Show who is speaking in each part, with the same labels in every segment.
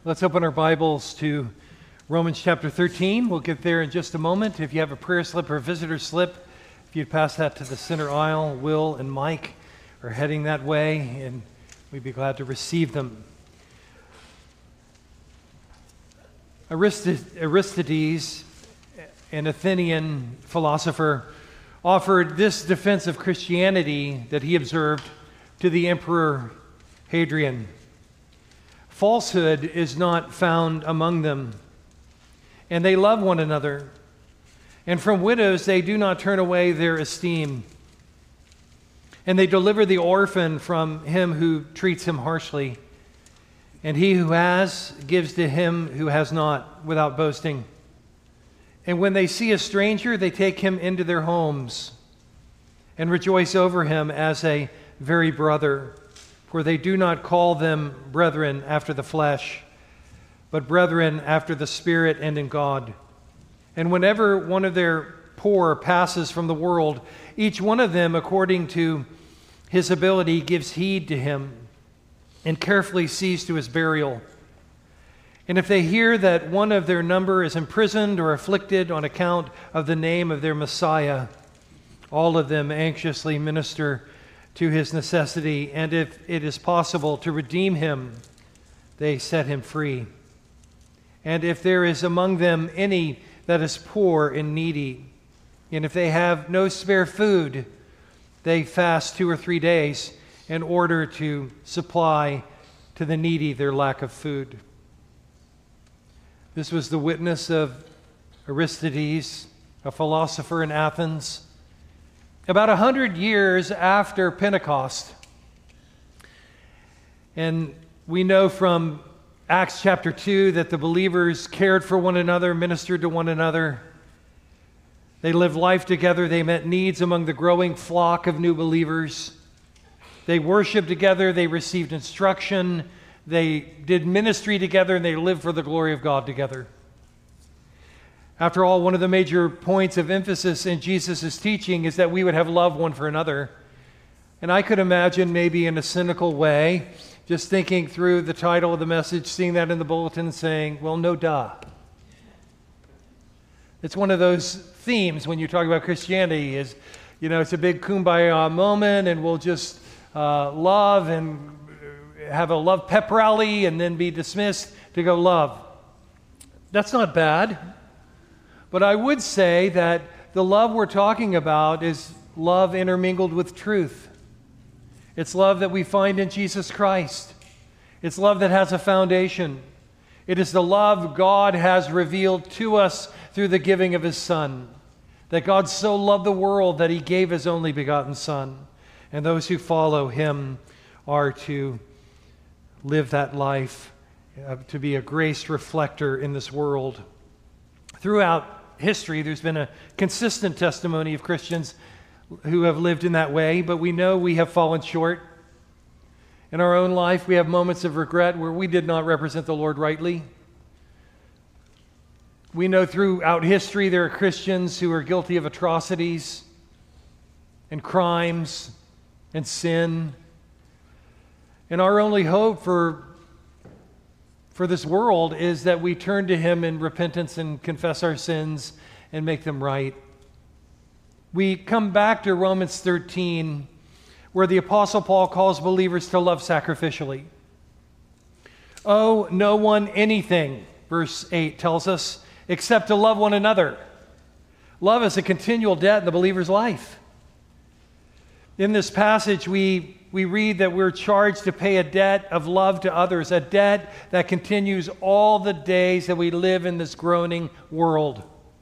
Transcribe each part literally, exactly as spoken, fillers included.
Speaker 1: Let's open our Bibles to Romans chapter thirteen. We'll get there in just a moment. If you have a prayer slip or a visitor slip, if you'd pass that to the center aisle, Will and Mike are heading that way, and we'd be glad to receive them. Aristides, an Athenian philosopher, offered this defense of Christianity that he observed to the Emperor Hadrian. Falsehood is not found among them, and they love one another. And from widows they do not turn away their esteem. And they deliver the orphan from him who treats him harshly. And he who has gives to him who has not, without boasting. And when they see a stranger, they take him into their homes and rejoice over him as a very brother. For they do not call them brethren after the flesh, but brethren after the Spirit and in God. And whenever one of their poor passes from the world, each one of them, according to his ability, gives heed to him and carefully sees to his burial. And if they hear that one of their number is imprisoned or afflicted on account of the name of their Messiah, all of them anxiously minister to his necessity, and if it is possible to redeem him, they set him free. And if there is among them any that is poor and needy, and if they have no spare food, they fast two or three days in order to supply to the needy their lack of food. This was the witness of Aristides, a philosopher in Athens, about a hundred years after Pentecost. And we know from Acts chapter two that the believers cared for one another, ministered to one another. They lived life together. They met needs among the growing flock of new believers. They worshiped together. They received instruction. They did ministry together, and they lived for the glory of God together. After all, one of the major points of emphasis in Jesus' teaching is that we would have love one for another. And I could imagine, maybe in a cynical way, just thinking through the title of the message, seeing that in the bulletin and saying, well, no duh. It's one of those themes when you talk about Christianity is, you know, it's a big kumbaya moment, and we'll just uh, love and have a love pep rally and then be dismissed to go love. That's not bad. But I would say that the love we're talking about is love intermingled with truth. It's love that we find in Jesus Christ. It's love that has a foundation. It is the love God has revealed to us through the giving of His Son. That God so loved the world that He gave His only begotten Son. And those who follow Him are to live that life, uh, to be a grace reflector in this world. Throughout history, there's been a consistent testimony of Christians who have lived in that way, but we know we have fallen short. In our own life, we have moments of regret where we did not represent the Lord rightly. We know throughout history there are Christians who are guilty of atrocities and crimes and sin. And our only hope for for this world is that we turn to Him in repentance and confess our sins and make them right. We come back to Romans thirteen, where the Apostle Paul calls believers to love sacrificially. Owe no one anything, verse eight tells us, except to love one another. Love is a continual debt in the believer's life. In this passage, we We read that we're charged to pay a debt of love to others, a debt that continues all the days that we live in this groaning world.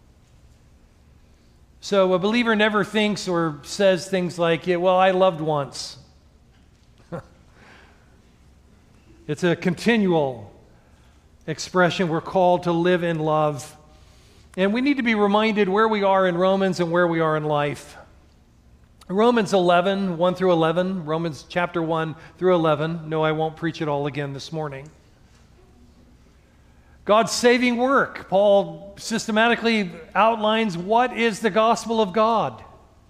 Speaker 1: So a believer never thinks or says things like, yeah, well, I loved once. It's a continual expression. We're called to live in love. And we need to be reminded where we are in Romans and where we are in life. Romans eleven, one through eleven, Romans chapter one through eleven. No, I won't preach it all again this morning. God's saving work. Paul systematically outlines what is the gospel of God.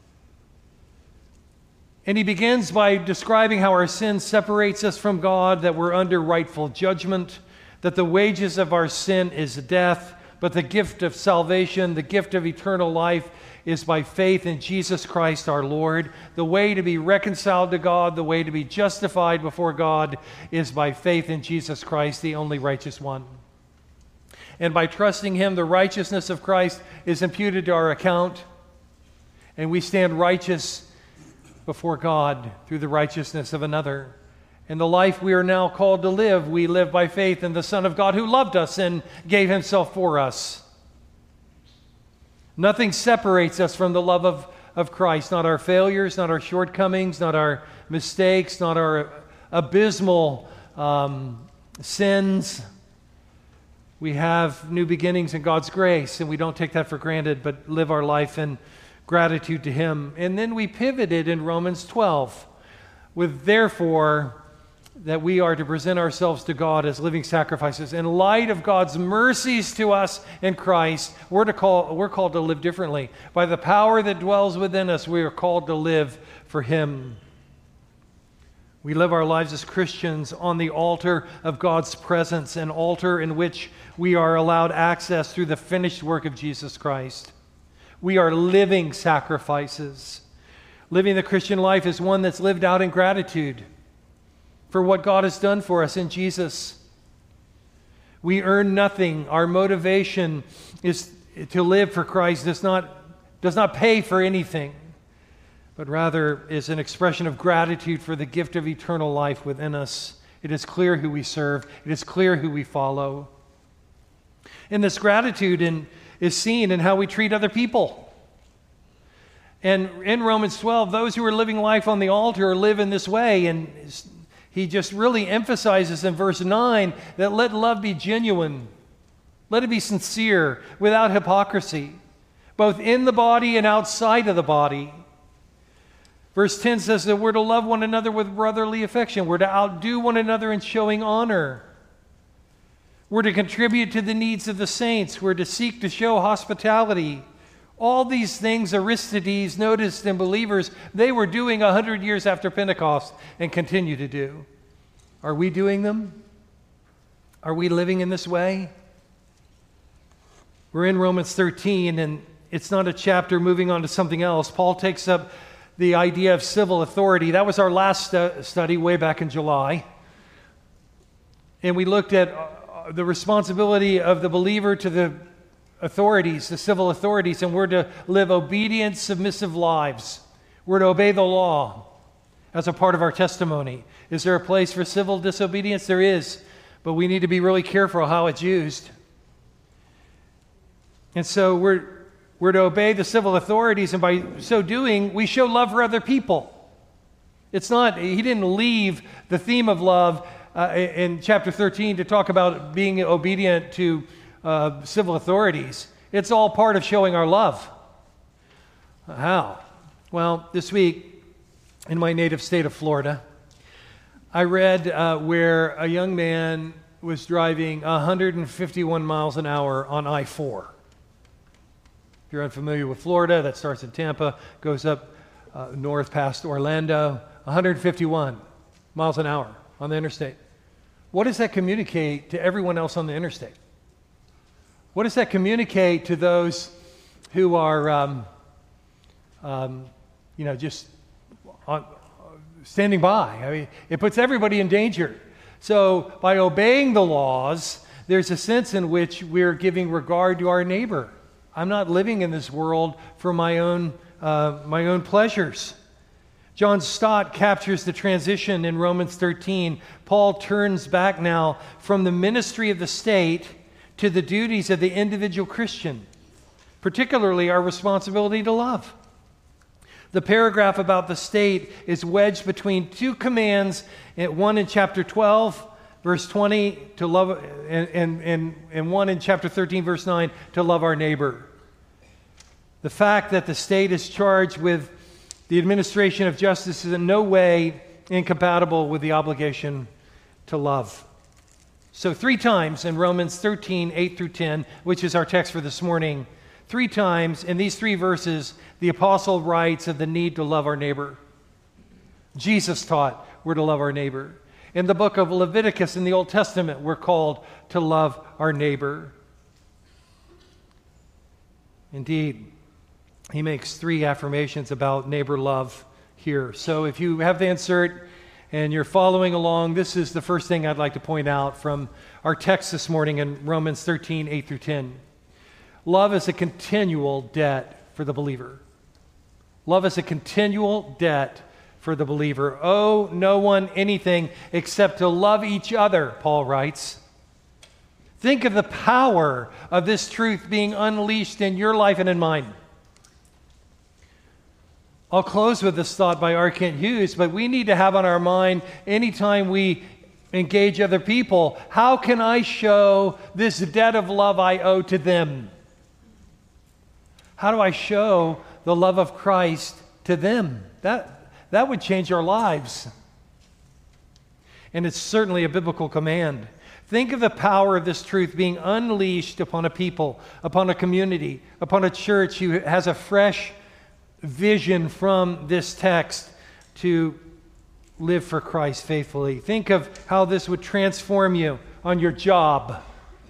Speaker 1: And he begins by describing how our sin separates us from God, that we're under rightful judgment, that the wages of our sin is death, but the gift of salvation, the gift of eternal life, is by faith in Jesus Christ our Lord. The way to be reconciled to God, the way to be justified before God, is by faith in Jesus Christ, the only righteous one. And by trusting him, the righteousness of Christ is imputed to our account, and we stand righteous before God through the righteousness of another. And the life we are now called to live, we live by faith in the Son of God who loved us and gave himself for us. Nothing separates us from the love of, of Christ, not our failures, not our shortcomings, not our mistakes, not our abysmal um, sins. We have new beginnings in God's grace, and we don't take that for granted, but live our life in gratitude to him. And then we pivoted in Romans twelve with therefore that we are to present ourselves to God as living sacrifices. In light of God's mercies to us in Christ, we're, to call, we're called to live differently. By the power that dwells within us, we are called to live for him. We live our lives as Christians on the altar of God's presence, an altar in which we are allowed access through the finished work of Jesus Christ. We are living sacrifices. Living the Christian life is one that's lived out in gratitude for what God has done for us in Jesus. We earn nothing. Our motivation is to live for Christ does not, does not pay for anything, but rather is an expression of gratitude for the gift of eternal life within us. It is clear who we serve. It is clear who we follow. And this gratitude in, is seen in how we treat other people. And in Romans twelve, those who are living life on the altar live in this way. And he just really emphasizes in verse nine that let love be genuine. Let it be sincere, without hypocrisy, both in the body and outside of the body. Verse ten says that we're to love one another with brotherly affection. We're to outdo one another in showing honor. We're to contribute to the needs of the saints. We're to seek to show hospitality. All these things Aristides noticed in believers, they were doing a hundred years after Pentecost and continue to do. Are we doing them? Are we living in this way? We're in Romans thirteen, and it's not a chapter moving on to something else. Paul takes up the idea of civil authority. That was our last stu- study way back in July. And we looked at uh, the responsibility of the believer to the authorities, the civil authorities, and we're to live obedient, submissive lives. We're to obey the law as a part of our testimony. Is there a place for civil disobedience? There is, but we need to be really careful how it's used. And so we're we're to obey the civil authorities, and by so doing, we show love for other people. It's not, he didn't leave the theme of love uh, in chapter thirteen to talk about being obedient to Uh, civil authorities. It's all part of showing our love. How? Well, this week in my native state of Florida, I read uh, where a young man was driving one hundred fifty-one miles an hour on I four. If you're unfamiliar with Florida, that starts in Tampa, goes up uh, north past Orlando, one hundred fifty-one miles an hour on the interstate. What does that communicate to everyone else on the interstate? What does that communicate to those who are, um, um, you know, just on, standing by? I mean, it puts everybody in danger. So by obeying the laws, there's a sense in which we're giving regard to our neighbor. I'm not living in this world for my own, uh, my own pleasures. John Stott captures the transition in Romans thirteen. Paul turns back now from the ministry of the state to the duties of the individual Christian, particularly our responsibility to love. The paragraph about the state is wedged between two commands, one in chapter twelve, verse twenty, to love, and, and, and, and one in chapter thirteen, verse nine, to love our neighbor. The fact that the state is charged with the administration of justice is in no way incompatible with the obligation to love. So three times in Romans thirteen, eight through ten, which is our text for this morning, three times in these three verses, the apostle writes of the need to love our neighbor. Jesus taught we're to love our neighbor. In the book of Leviticus in the Old Testament, we're called to love our neighbor. Indeed, he makes three affirmations about neighbor love here. So if you have the insert and you're following along, this is the first thing I'd like to point out from our text this morning in Romans thirteen, eight through ten. Love is a continual debt for the believer. Love is a continual debt for the believer. Owe no one anything except to love each other, Paul writes. Think of the power of this truth being unleashed in your life and in mine. I'll close with this thought by R. Kent Hughes, but we need to have on our mind anytime we engage other people, how can I show this debt of love I owe to them? How do I show the love of Christ to them? That That would change our lives. And it's certainly a biblical command. Think of the power of this truth being unleashed upon a people, upon a community, upon a church who has a fresh vision from this text to live for Christ faithfully. Think of how this would transform you on your job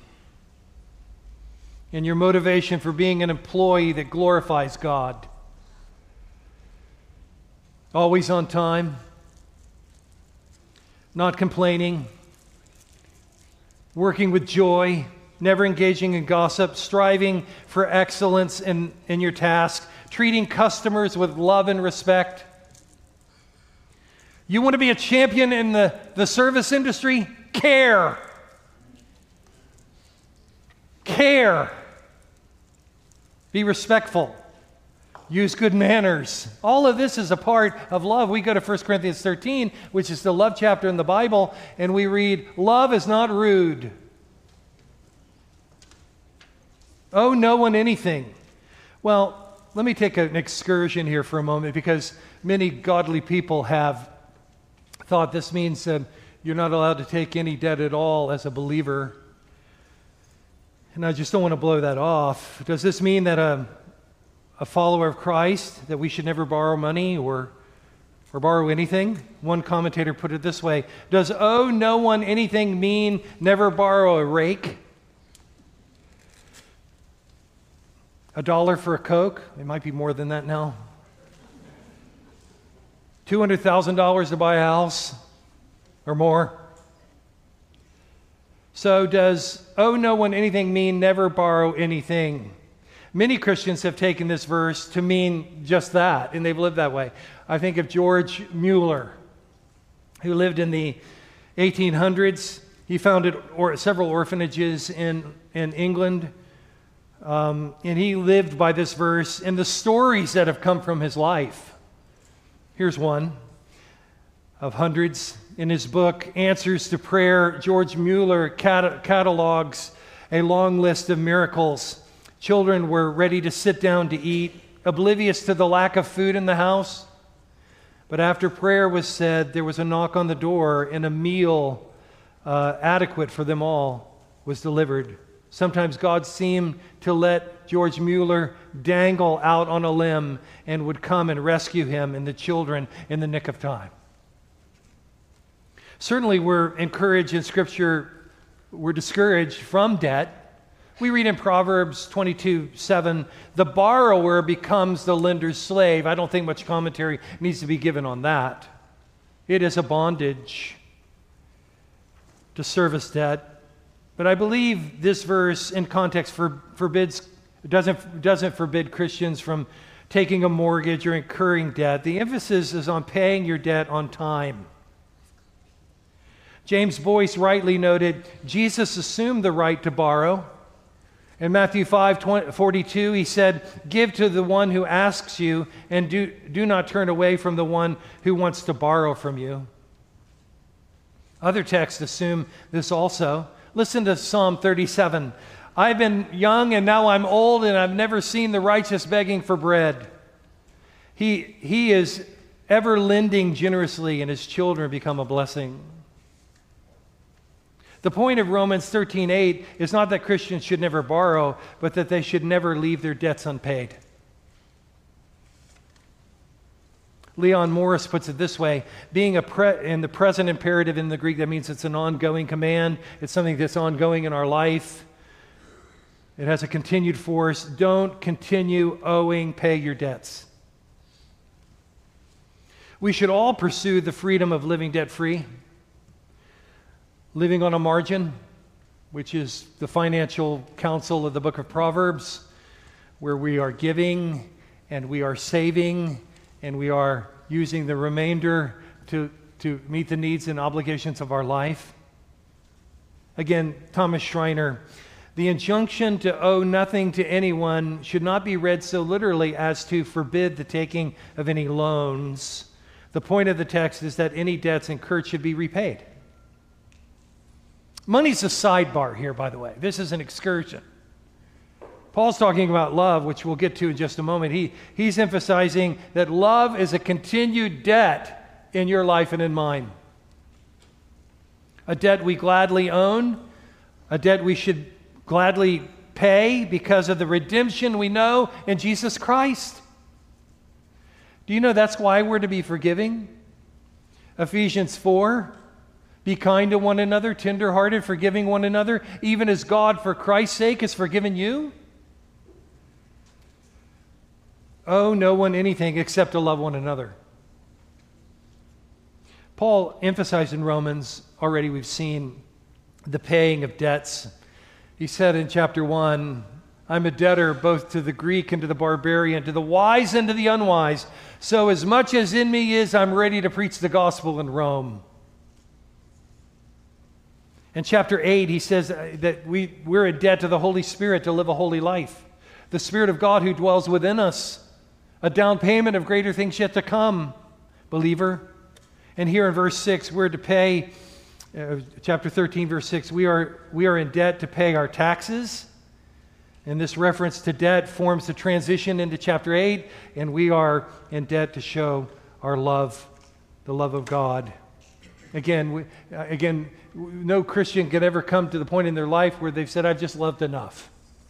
Speaker 1: and your motivation for being an employee that glorifies God. Always on time, not complaining, working with joy, never engaging in gossip, striving for excellence in, in your task, treating customers with love and respect. You want to be a champion in the, the service industry? Care. Care. Be respectful. Use good manners. All of this is a part of love. We go to First Corinthians thirteen, which is the love chapter in the Bible, and we read, love is not rude. Owe no one anything. Well, let me take an excursion here for a moment, because many godly people have thought this means that you're not allowed to take any debt at all as a believer. And I just don't want to blow that off. Does this mean that a a follower of Christ, that we should never borrow money or, or borrow anything? One commentator put it this way: does owe no one anything mean never borrow a rake? A dollar for a Coke? It might be more than that now. two hundred thousand dollars to buy a house or more? So does owe no one anything mean never borrow anything? Many Christians have taken this verse to mean just that, and they've lived that way. I think of George Mueller, who lived in the eighteen hundreds. He founded or, several orphanages in, in England, um, and he lived by this verse and the stories that have come from his life. Here's one of hundreds. In his book, Answers to Prayer, George Mueller cat- catalogs a long list of miracles. Children were ready to sit down to eat, oblivious to the lack of food in the house. But after prayer was said, there was a knock on the door, and a meal uh, adequate for them all was delivered. Sometimes God seemed to let George Mueller dangle out on a limb and would come and rescue him and the children in the nick of time. Certainly we're encouraged in Scripture, we're discouraged from debt. We read in Proverbs twenty-two seven, the borrower becomes the lender's slave. I don't think much commentary needs to be given on that. It is a bondage to service debt. But I believe this verse in context for, forbids, doesn't, doesn't forbid Christians from taking a mortgage or incurring debt. The emphasis is on paying your debt on time. James Boyce rightly noted, Jesus assumed the right to borrow. In Matthew five forty-two, he said, give to the one who asks you, and do, do not turn away from the one who wants to borrow from you. Other texts assume this also. Listen to Psalm thirty-seven. I've been young and now I'm old, and I've never seen the righteous begging for bread. He, he is ever lending generously, and his children become a blessing. The point of Romans thirteen eight is not that Christians should never borrow, but that they should never leave their debts unpaid. Leon Morris puts it this way: being a pre- in the present imperative in the Greek, that means it's an ongoing command. It's something that's ongoing in our life. It has a continued force. Don't continue owing, pay your debts. We should all pursue the freedom of living debt-free, living on a margin, which is the financial counsel of the book of Proverbs, where we are giving and we are saving and we are using the remainder to, to meet the needs and obligations of our life. Again, Thomas Schreiner, the injunction to owe nothing to anyone should not be read so literally as to forbid the taking of any loans. The point of the text is that any debts incurred should be repaid. Money's a sidebar here, by the way. This is an excursion. Paul's talking about love, which we'll get to in just a moment. He, he's emphasizing that love is a continued debt in your life and in mine. A debt we gladly own, a debt we should gladly pay because of the redemption we know in Jesus Christ. Do you know that's why we're to be forgiving? Ephesians four, be kind to one another, tender-hearted, forgiving one another, even as God, for Christ's sake, has forgiven you. Owe no one anything except to love one another. Paul emphasized in Romans, already we've seen the paying of debts. He said in chapter one, I'm a debtor both to the Greek and to the barbarian, to the wise and to the unwise. So as much as in me is, I'm ready to preach the gospel in Rome. In chapter eight, he says that we, we're in debt to the Holy Spirit to live a holy life. The Spirit of God who dwells within us, a down payment of greater things yet to come, believer. And here in verse six, we're to pay, uh, chapter thirteen, verse six, we are, we are in debt to pay our taxes. And this reference to debt forms the transition into chapter eight, and we are in debt to show our love, the love of God. Again, we, uh, again, no Christian can ever come to the point in their life where they've said, I've just loved enough.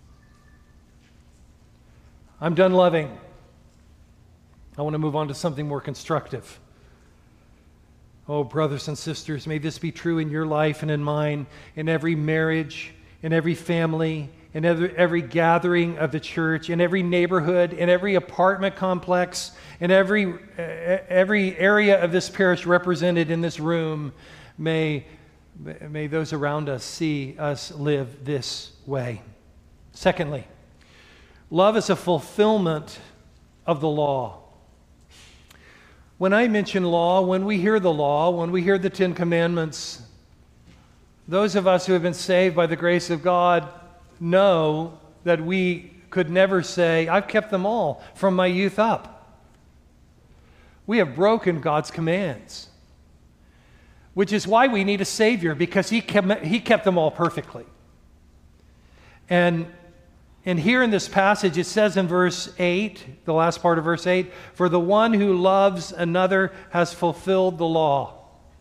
Speaker 1: I'm done loving. I want to move on to something more constructive. Oh, brothers and sisters, may this be true in your life and in mine, in every marriage, in every family, in every, every gathering of the church, in every neighborhood, in every apartment complex, in every, uh, every area of this parish represented in this room. May, may those around us see us live this way. Secondly, love is a fulfillment of the law. When I mention law, when we hear the law, when we hear the Ten Commandments, those of us who have been saved by the grace of God know that we could never say, I've kept them all from my youth up. We have broken God's commands, which is why we need a Savior, because He kept, he kept them all perfectly. And And here in this passage, it says in verse eight, the last part of verse eight, for the one who loves another has fulfilled the law.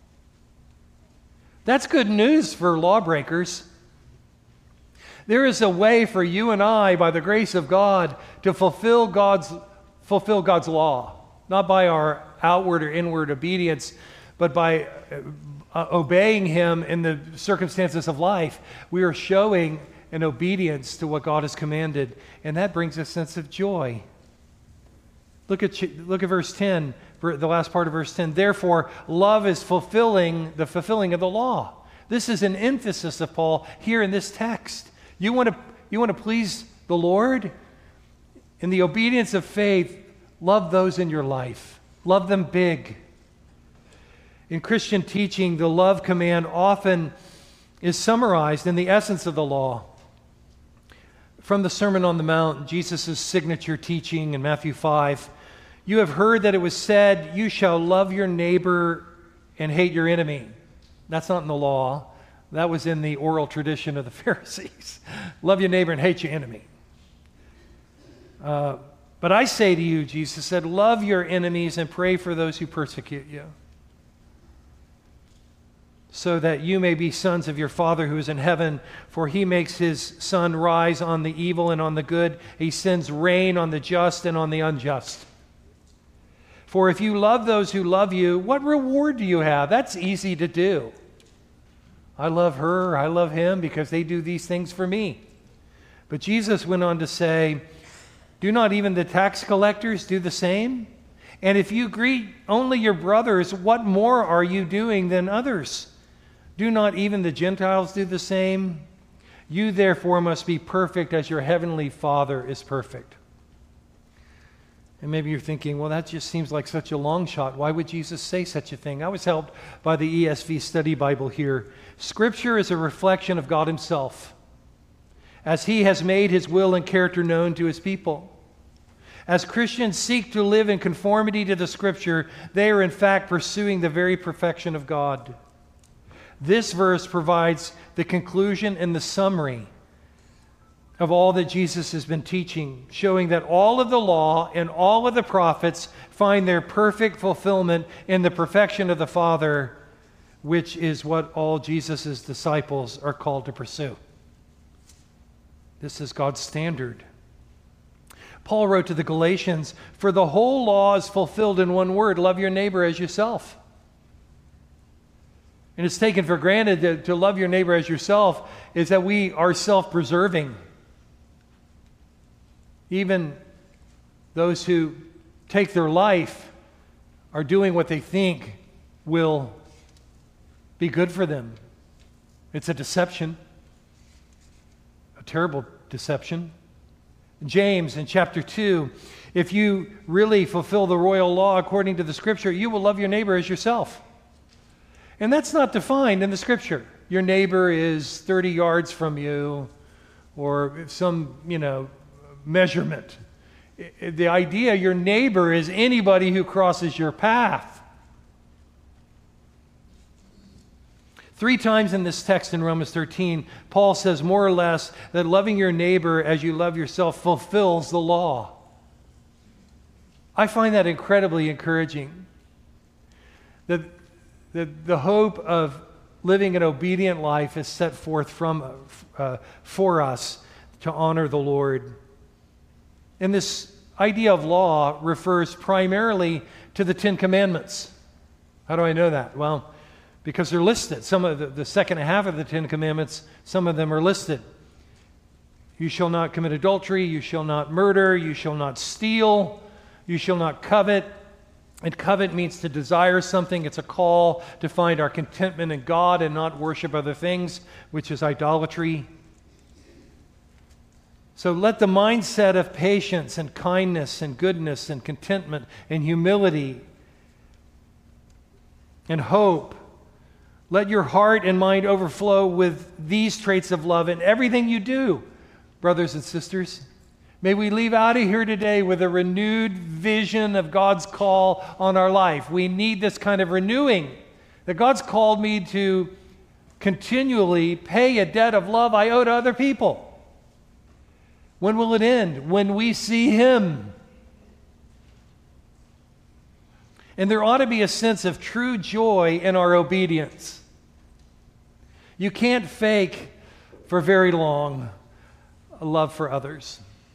Speaker 1: That's good news for lawbreakers. There is a way for you and I, by the grace of God, to fulfill God's, fulfill God's law, not by our outward or inward obedience, but by uh, obeying Him in the circumstances of life. We are showing and obedience to what God has commanded, and that brings a sense of joy. Look at look at verse ten, the last part of verse ten. Therefore, love is fulfilling the fulfilling of the law. This is an emphasis of Paul here in this text. You want to you want to please the Lord? In the obedience of faith, love those in your life. Love them big. In Christian teaching, the love command often is summarized in the essence of the law. From the Sermon on the Mount, Jesus' signature teaching in Matthew five, you have heard that it was said, you shall love your neighbor and hate your enemy. That's not in the law. That was in the oral tradition of the Pharisees. Love your neighbor and hate your enemy. Uh, but I say to you, Jesus said, love your enemies and pray for those who persecute you, so that you may be sons of your Father who is in heaven, for He makes His sun rise on the evil and on the good. He sends rain on the just and on the unjust. For if you love those who love you, what reward do you have? That's easy to do. I love her, I love him because they do these things for me. But Jesus went on to say, do not even the tax collectors do the same? And if you greet only your brothers, what more are you doing than others? Do not even the Gentiles do the same? You therefore must be perfect as your heavenly Father is perfect. And maybe you're thinking, well, that just seems like such a long shot. Why would Jesus say such a thing? I was helped by the E S V Study Bible here. Scripture is a reflection of God himself, as he has made his will and character known to his people. As Christians seek to live in conformity to the Scripture, they are in fact pursuing the very perfection of God. This verse provides the conclusion and the summary of all that Jesus has been teaching, showing that all of the law and all of the prophets find their perfect fulfillment in the perfection of the Father, which is what all Jesus' disciples are called to pursue. This is God's standard. Paul wrote to the Galatians, for the whole law is fulfilled in one word, love your neighbor as yourself. And it's taken for granted that to love your neighbor as yourself is that we are self-preserving. Even those who take their life are doing what they think will be good for them. It's a deception, a terrible deception. James in chapter two, if you really fulfill the royal law according to the Scripture, you will love your neighbor as yourself. And that's not defined in the Scripture. Your neighbor is thirty yards from you, or some, you know, measurement. The idea your neighbor is anybody who crosses your path. Three times in this text in Romans thirteen, Paul says more or less that loving your neighbor as you love yourself fulfills the law. I find that incredibly encouraging. That, that the hope of living an obedient life is set forth from, uh, for us to honor the Lord. And this idea of law refers primarily to the Ten Commandments. How do I know that? Well, because they're listed. Some of the, the second half of the Ten Commandments, some of them are listed. You shall not commit adultery, you shall not murder, you shall not steal, you shall not covet. And covet means to desire something. It's a call to find our contentment in God and not worship other things, which is idolatry. So let the mindset of patience and kindness and goodness and contentment and humility and hope, let your heart and mind overflow with these traits of love in everything you do, brothers and sisters. May we leave out of here today with a renewed vision of God's call on our life. We need this kind of renewing, that God's called me to continually pay a debt of love I owe to other people. When will it end? When we see Him. And there ought to be a sense of true joy in our obedience. You can't fake for very long a love for others.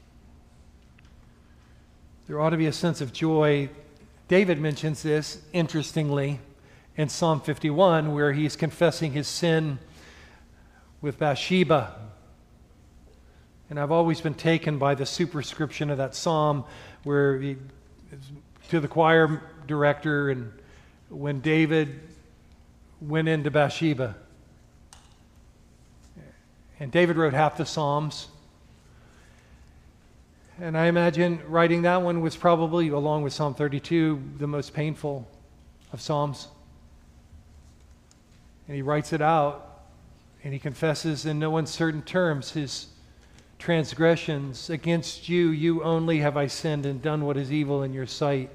Speaker 1: There ought to be a sense of joy. David mentions this, interestingly, in Psalm fifty-one, where he's confessing his sin with Bathsheba. And I've always been taken by the superscription of that psalm, where he, to the choir director, and when David went into Bathsheba. And David wrote half the Psalms. And I imagine writing that one was probably, along with Psalm thirty-two, the most painful of Psalms. And he writes it out, and he confesses in no uncertain terms his transgressions. Against you, you only have I sinned and done what is evil in your sight.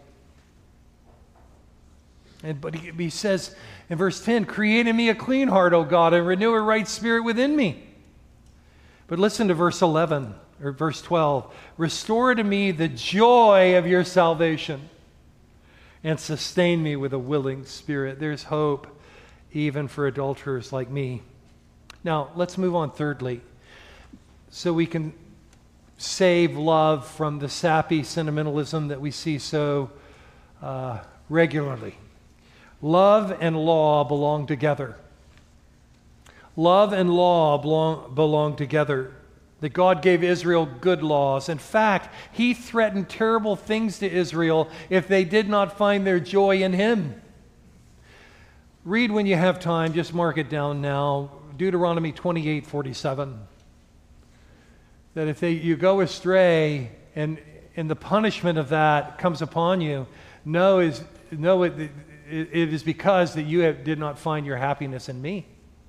Speaker 1: And but he, he says in verse ten, create in me a clean heart, O God, and renew a right spirit within me. But listen to verse eleven. Or verse twelve, restore to me the joy of your salvation and sustain me with a willing spirit. There's hope even for adulterers like me. Now, let's move on thirdly, so we can save love from the sappy sentimentalism that we see so uh, regularly. Love and law belong together. Love and law belong, belong together. That God gave Israel good laws. In fact, he threatened terrible things to Israel if they did not find their joy in him. Read when you have time, just mark it down now, Deuteronomy twenty-eight forty-seven. That if they, you go astray and, and the punishment of that comes upon you, know, is, know it, it, it is because that you have, did not find your happiness in me.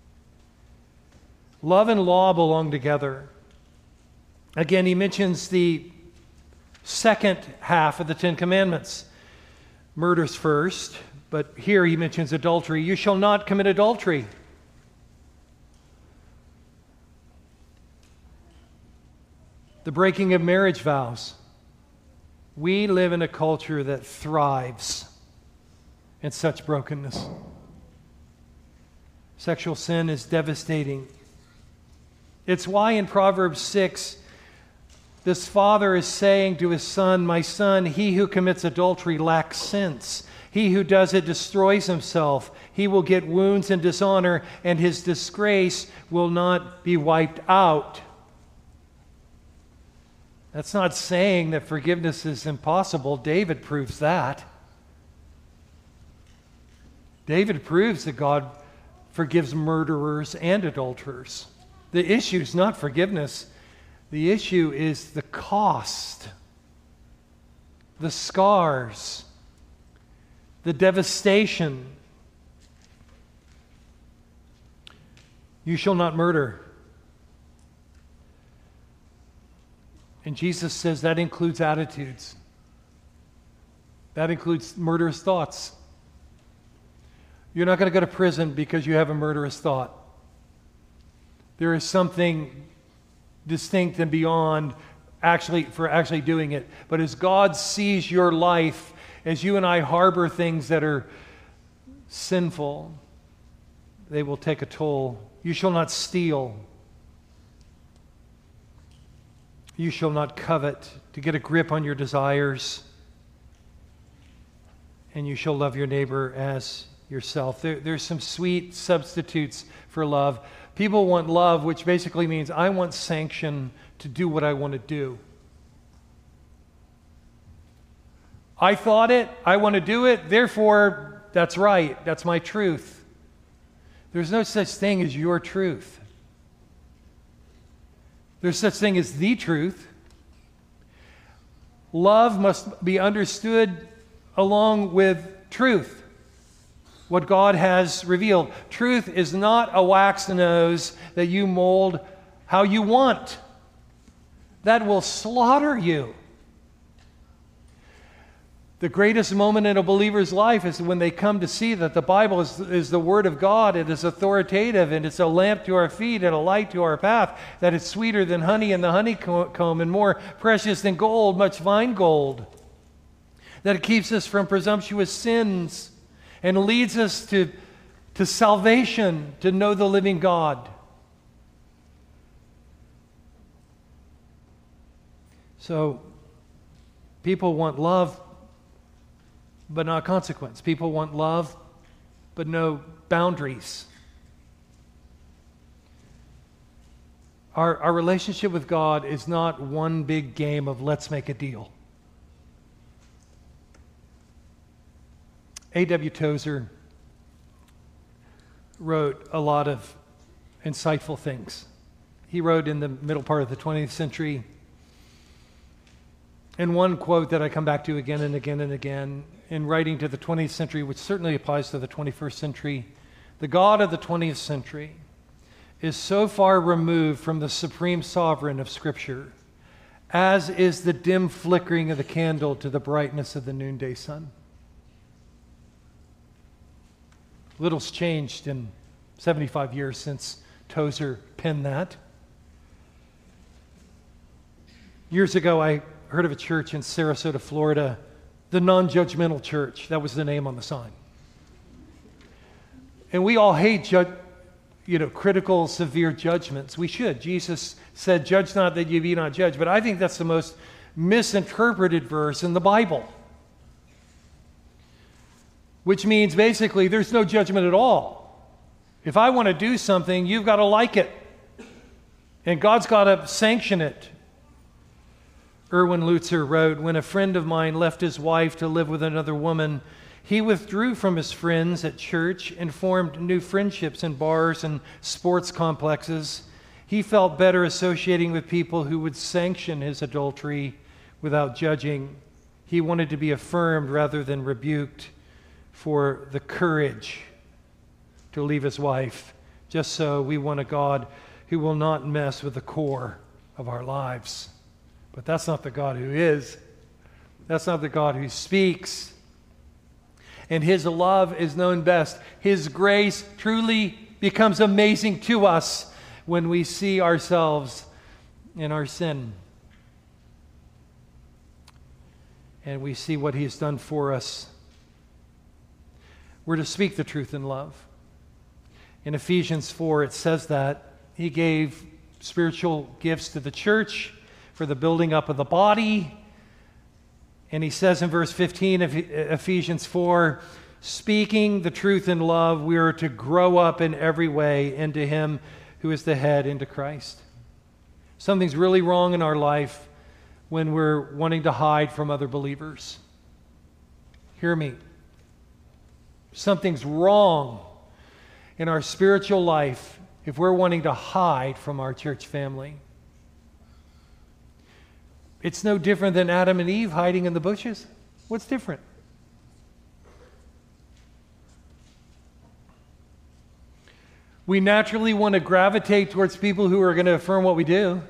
Speaker 1: Love and law belong together. Again, he mentions the second half of the Ten Commandments. Murder's first, but here he mentions adultery. You shall not commit adultery. The breaking of marriage vows. We live in a culture that thrives in such brokenness. Sexual sin is devastating. It's why in Proverbs six, this father is saying to his son, my son, he who commits adultery lacks sense. He who does it destroys himself. He will get wounds and dishonor, and his disgrace will not be wiped out. That's not saying that forgiveness is impossible. David proves that. David proves that God forgives murderers and adulterers. The issue is not forgiveness. The issue is the cost, the scars, the devastation. You shall not murder. And Jesus says that includes attitudes. That includes murderous thoughts. You're not going to go to prison because you have a murderous thought. There is something distinct and beyond actually for actually doing it. But as God sees your life, as you and I harbor things that are sinful, they will take a toll. You shall not steal. You shall not covet, to get a grip on your desires. And you shall love your neighbor as yourself. There, there's some sweet substitutes for love. People want love, which basically means I want sanction to do what I want to do. I thought it, I want to do it, therefore that's right, that's my truth. There's no such thing as your truth. There's such thing as the truth. Love must be understood along with truth, what God has revealed. Truth is not a wax nose that you mold how you want. That will slaughter you. The greatest moment in a believer's life is when they come to see that the Bible is, is the Word of God. It is authoritative, and it's a lamp to our feet and a light to our path, that it's sweeter than honey in the honeycomb and more precious than gold, much fine gold. That it keeps us from presumptuous sins and leads us to, to salvation, to know the living God. So, people want love, but not consequence. People want love, but no boundaries. Our, our relationship with God is not one big game of let's make a deal. A W Tozer wrote a lot of insightful things. He wrote in the middle part of the twentieth century, and one quote that I come back to again and again and again, in writing to the twentieth century, which certainly applies to the twenty-first century, the God of the twentieth century is so far removed from the supreme sovereign of Scripture as is the dim flickering of the candle to the brightness of the noonday sun. Little's changed in seventy-five years since Tozer penned that. Years ago, I heard of a church in Sarasota, Florida, the Non-Judgmental Church. That was the name on the sign. And we all hate ju- you know, critical, severe judgments. We should. Jesus said, judge not that you be not judged. But I think that's the most misinterpreted verse in the Bible. which means basically there's no judgment at all. If I want to do something, you've got to like it, and God's got to sanction it. Erwin Lutzer wrote, "When a friend of mine left his wife to live with another woman, he withdrew from his friends at church and formed new friendships in bars and sports complexes. He felt better associating with people who would sanction his adultery without judging. He wanted to be affirmed rather than rebuked for the courage to leave his wife. Just so we want a God who will not mess with the core of our lives." But that's not the God who is. That's not the God who speaks. And his love is known best. His grace truly becomes amazing to us when we see ourselves in our sin. And we see what he has done for us. We're to speak the truth in love. In Ephesians four, it says that he gave spiritual gifts to the church for the building up of the body. And he says in verse fifteen of Ephesians four, speaking the truth in love, we are to grow up in every way into him who is the head, into Christ. Something's really wrong in our life when we're wanting to hide from other believers. Hear me. Something's wrong in our spiritual life if we're wanting to hide from our church family. It's no different than Adam and Eve hiding in the bushes. What's different? We naturally want to gravitate towards people who are going to affirm what we do.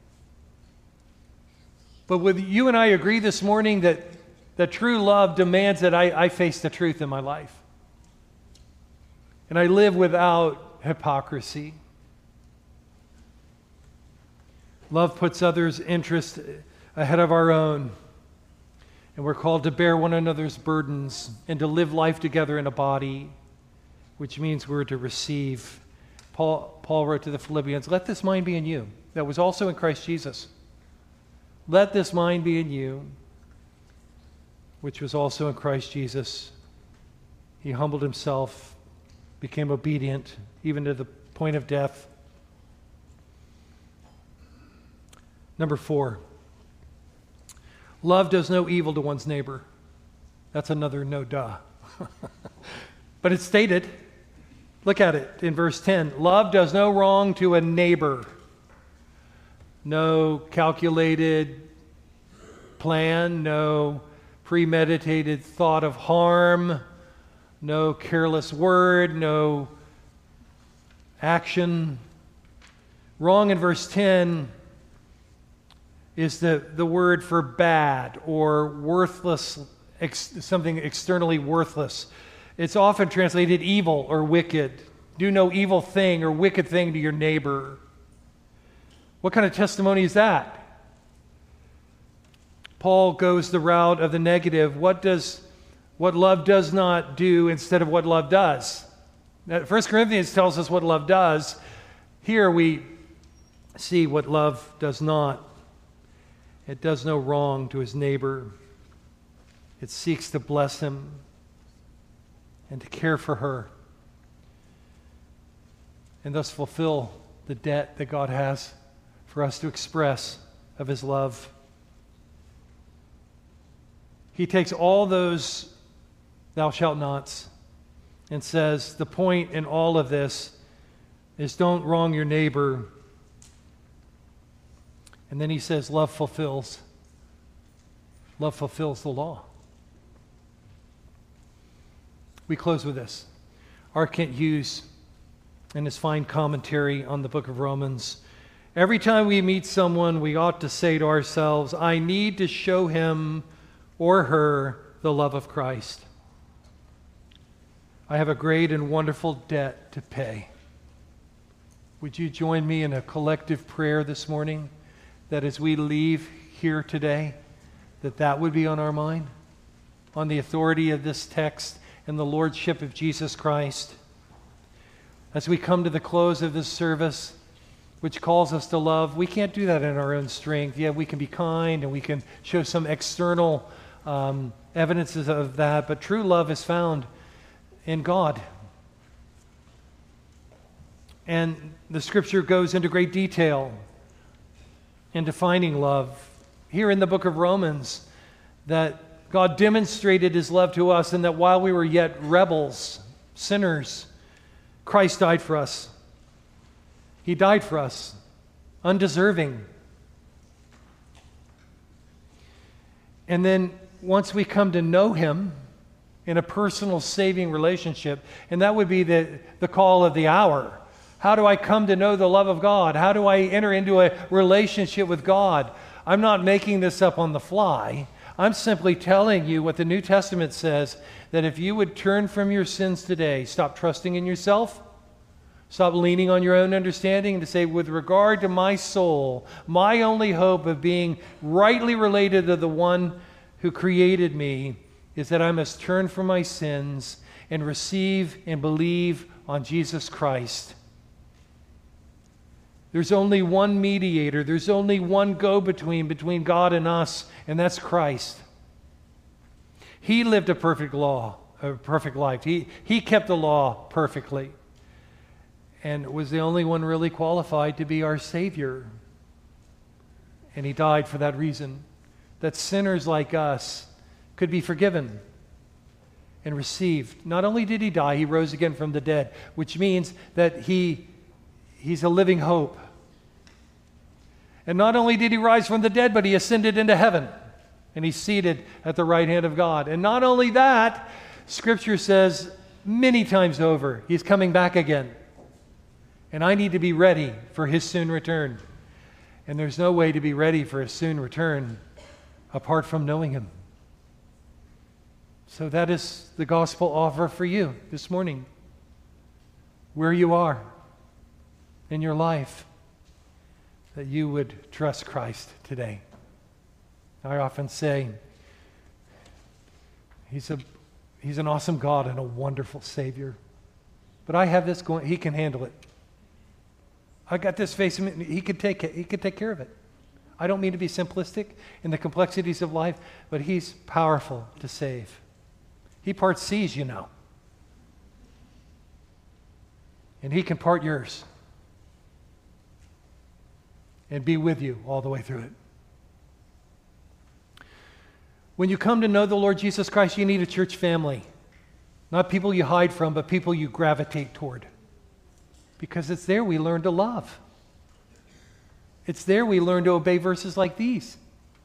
Speaker 1: But would you and I agree this morning that, that true love demands that I, I face the truth in my life? And I live without hypocrisy. Love puts others' interest ahead of our own. And we're called to bear one another's burdens and to live life together in a body, which means we're to receive. Paul, Paul wrote to the Philippians, let this mind be in you that was also in Christ Jesus. Let this mind be in you, which was also in Christ Jesus. He humbled himself, became obedient, even to the point of death. Number four, love does no evil to one's neighbor. That's another no duh. But it's stated, look at it in verse ten. Love does no wrong to a neighbor. No calculated plan, no premeditated thought of harm, no careless word, no action. Wrong in verse ten is the, the word for bad or worthless, ex, something externally worthless. It's often translated evil or wicked. Do no evil thing or wicked thing to your neighbor. What kind of testimony is that? Paul goes the route of the negative. What does what love does not do instead of what love does? Now, First Corinthians tells us what love does. Here we see what love does not. It does no wrong to his neighbor. It seeks to bless him and to care for her, and thus fulfill the debt that God has for us to express of his love. He takes all those thou shalt nots and says the point in all of this is don't wrong your neighbor. And then he says love fulfills. Love fulfills the law. We close with this. R. Kent Hughes, in his fine commentary on the book of Romans, every time we meet someone, we ought to say to ourselves, I need to show him or her the love of Christ. I have a great and wonderful debt to pay. Would you join me in a collective prayer this morning, that as we leave here today, that that would be on our mind, on the authority of this text and the lordship of Jesus Christ. As we come to the close of this service, which calls us to love, we can't do that in our own strength. Yeah, we can be kind and we can show some external um, evidences of that, but true love is found in God. And the scripture goes into great detail in defining love. Here in the book of Romans, that God demonstrated his love to us, and that while we were yet rebels, sinners, Christ died for us. He died for us, undeserving. And then once we come to know him in a personal saving relationship, and that would be the, the call of the hour. How do I come to know the love of God? How do I enter into a relationship with God? I'm not making this up on the fly. I'm simply telling you what the New Testament says, that if you would turn from your sins today, stop trusting in yourself, stop leaning on your own understanding, and to say, with regard to my soul, my only hope of being rightly related to the one who created me is that I must turn from my sins and receive and believe on Jesus Christ. There's only one mediator. There's only one go-between between God and us, and that's Christ. He lived a perfect law, a perfect life. He, he kept the law perfectly and was the only one really qualified to be our Savior. And he died for that reason, that sinners like us could be forgiven and received. Not only did he die, he rose again from the dead, which means that he He's a living hope. And not only did he rise from the dead, but he ascended into heaven. And he's seated at the right hand of God. And not only that, Scripture says many times over, he's coming back again. And I need to be ready for his soon return. And there's no way to be ready for his soon return apart from knowing him. So that is the gospel offer for you this morning. Where you are in your life, that you would trust Christ today. I often say, he's a he's an awesome God and a wonderful Savior. But I have this going, he can handle it. I got this face, he could take it, he could take care of it. I don't mean to be simplistic in the complexities of life, but he's powerful to save. He parts seas, you know. And he can part yours. And be with you all the way through it. When you come to know the Lord Jesus Christ, you need a church family. Not people you hide from, but people you gravitate toward. Because it's there we learn to love. It's there we learn to obey verses like these.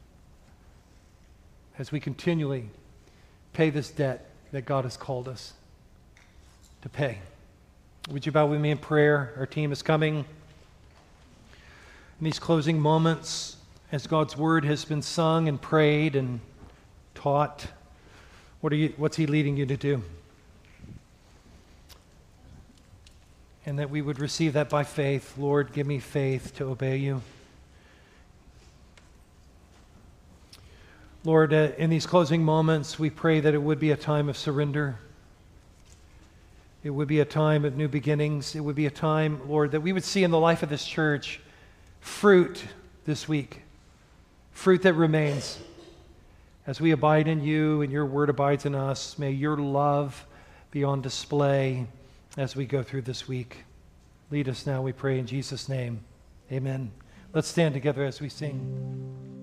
Speaker 1: As we continually pay this debt that God has called us to pay. Would you bow with me in prayer? Our team is coming. In these closing moments, as God's word has been sung and prayed and taught, what are you, what's he leading you to do? And that we would receive that by faith. Lord, give me faith to obey you. Lord, uh, in these closing moments, we pray that it would be a time of surrender. It would be a time of new beginnings. It would be a time, Lord, that we would see in the life of this church fruit this week, fruit that remains. As we abide in you and your word abides in us, may your love be on display as we go through this week. Lead us now, we pray in Jesus' name. Amen. Let's stand together as we sing.